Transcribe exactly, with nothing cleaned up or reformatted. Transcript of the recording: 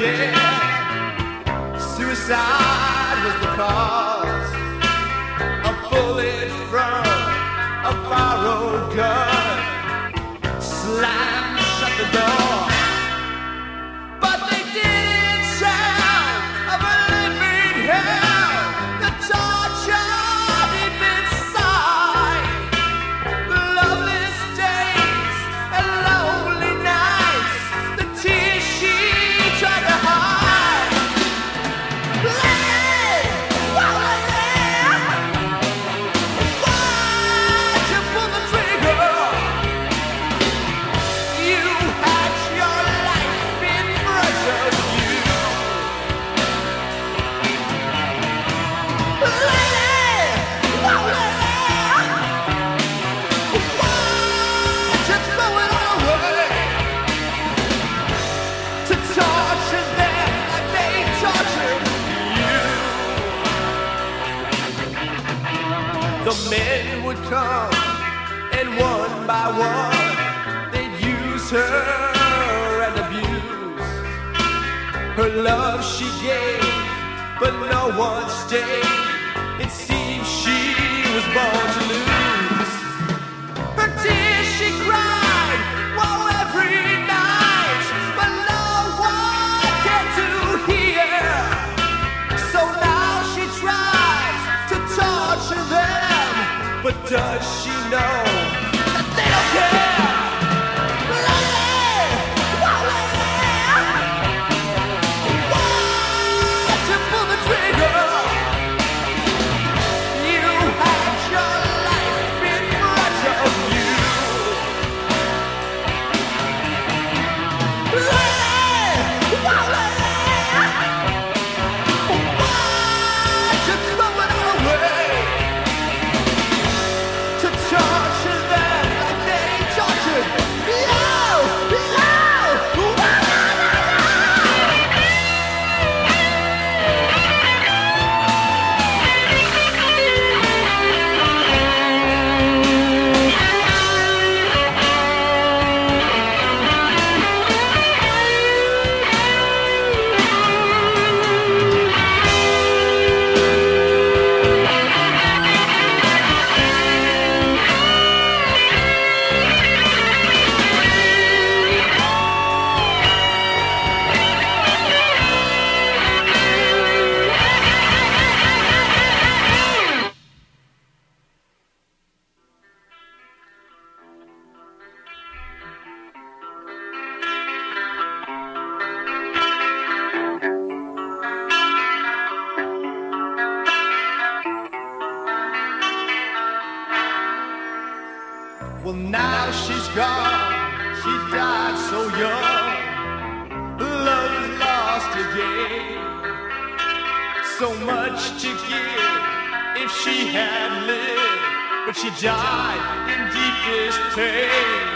dead. Suicide was the cause. A bullet from a borrowed gun slammed shut the door. But they didn't sound of a living hell. The torture deep inside. The loveless days and lonely nights. The tears she tried to hide. Lady, whoa, lady, why'd you pull the trigger? You had your life in front of you. Lady, whoa, lady, why'd you throw it all away? To torture them like they tortured you. The men would come, and one by one they'd use her and abuse. Her love she gave, but no one stayed. It seems she was born to lose. Her tears she cried, whoa, every night, but no one cared to hear. So now she tries to torture them, but does she know that they don't care? Lady, whoa, lady, why'd you pull the trigger? You had your life in front of you. Lady, whoa, lady, why'd you throw it all away? To torture them like they tortured you, you. Well, now she's gone, she died so young. Love is lost again. So much to give if she had lived, but she died in deepest pain.